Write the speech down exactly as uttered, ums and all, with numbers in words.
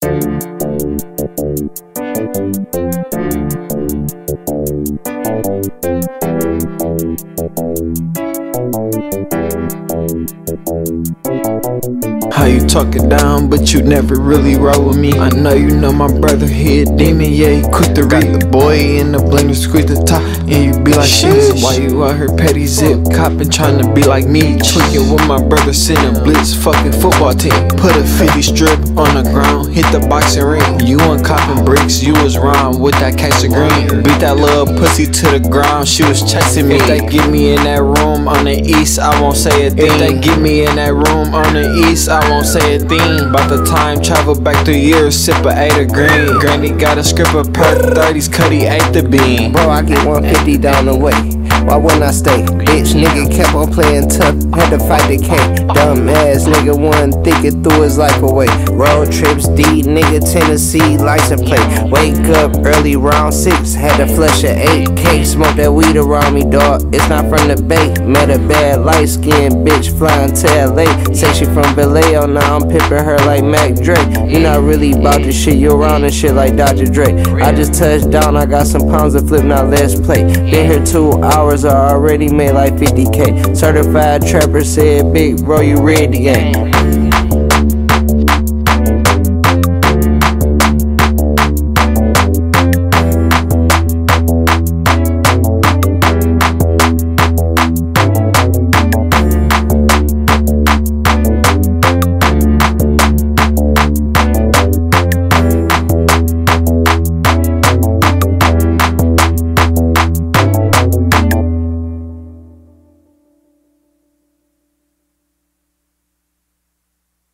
How you talking down, but you never really roll with me. I know you know my brother, he a demon, yeah, he quick to read. Got the boy in the blender, squeeze the top, and you be like shit. Why you out here petty zip, copping, trying to be like me? Tweaking with my brother, sitting blitz, fucking football team. Put a fifty strip on the ground, hit the boxing ring. You ain't copping bricks, you was wrong with that case of green. Beat that little pussy to the ground, she was chasing me. If they get me in that room on the east, I won't say a thing. If they get me in that room on the east, I won't say a thing. About the time travel back through years, sip a eight of green. Granny got a script of perk thirties, cut he ate the bean. Bro, I get one fifty down the way. Why wouldn't I stay? Bitch, nigga kept on playing tough, had to fight the K. Dumb ass nigga wasn't thinking through his life away. Road trips, D, nigga, Tennessee, license plate. Wake up early, round six, had to flush a eight K. Smoke that weed around me, dog, it's not from the bay. Met a bad light-skinned bitch flying to L A. Say she from Vallejo, now I'm pimping her like Mac Dre. You not really about this shit, you around and shit like Doctor Dre. I just touched down, I got some pounds of flip, now let's play. Been here two hours, I already made like fifty K. Certified trapper said, big bro, you ready, yeah.